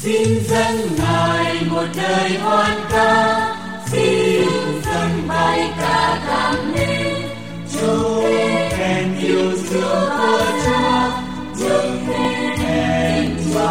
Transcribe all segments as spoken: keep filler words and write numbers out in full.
Xin dâng Ngài một đời hoan ca, xin dâng bài ca cảm lên. Chúa khen yêu thương của Chúa, Chúa khen Chúa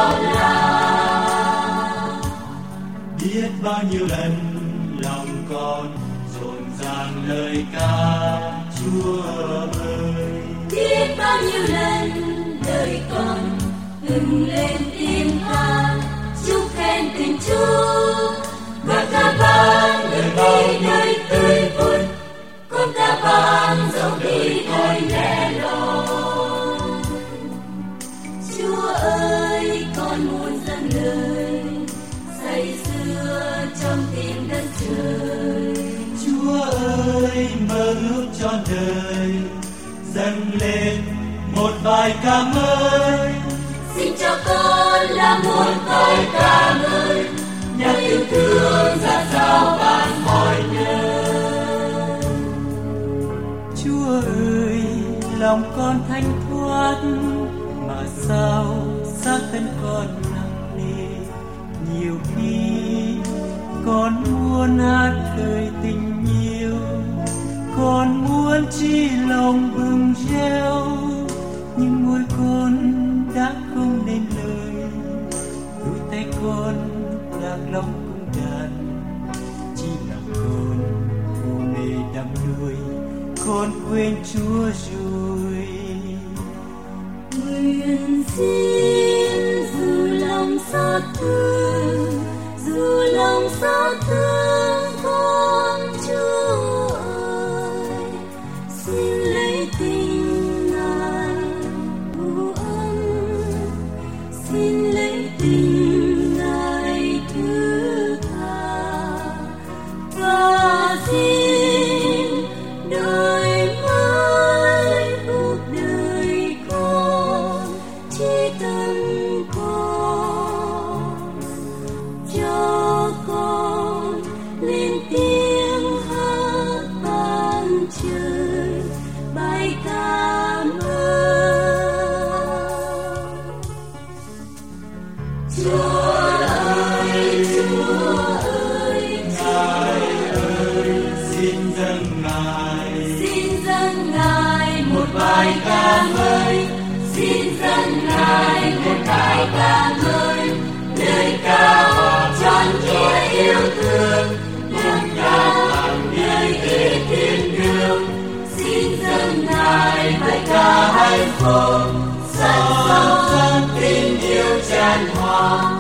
Allah. Biết bao nhiêu lần lòng con rộn ràng lời ca Chúa ơi. Biết bao nhiêu lần đời con ngừng lên tiếng ca chúc khen tình Chúa. Con ca vang người đi nơi tươi vui, con ca vang dẫu đi thôi lẻ loi. Chúa ơi, con muốn dâng lời say sưa trong tim đất trời. Chúa ơi, mơ ước trọn đời dâng lên một bài ca mới. Xin cho con là một bài ca mới, nhắc yêu thương ra sao vang mọi nơi. Chúa ơi, lòng con thanh thoát mà sao xác thân con nặng nề. Nhiều khi con muốn hát lời tình yêu, con muốn chi lòng bừng reo, nhưng môi con đã không nên lời. Đôi tay con lạc lòng cung đàn, chỉ lòng con phù mê đắm đuối, con quên Chúa rồi. Nguyện xin dù lòng xót thương, dù lòng xót thương con Chúa ơi, xin lấy tình Ngài u ấm, xin lấy tình Ngài thứ tha, và xin đời mới cuộc đời con chỉ tâm con, cho con lên tiếng hát vang trời bài ca mới. Chúa ơi, Chúa ơi, Ngài ơi, xin dâng Ngài, xin dâng Ngài một bài ca mới, xin dâng Ngài một bài ca mới, lời ca trọn nghĩa yêu thương, lời ca lời ý thiên đường. Xin dâng Ngài bài ca hạnh phúc, sẵn sâu tình yêu tràn hòa.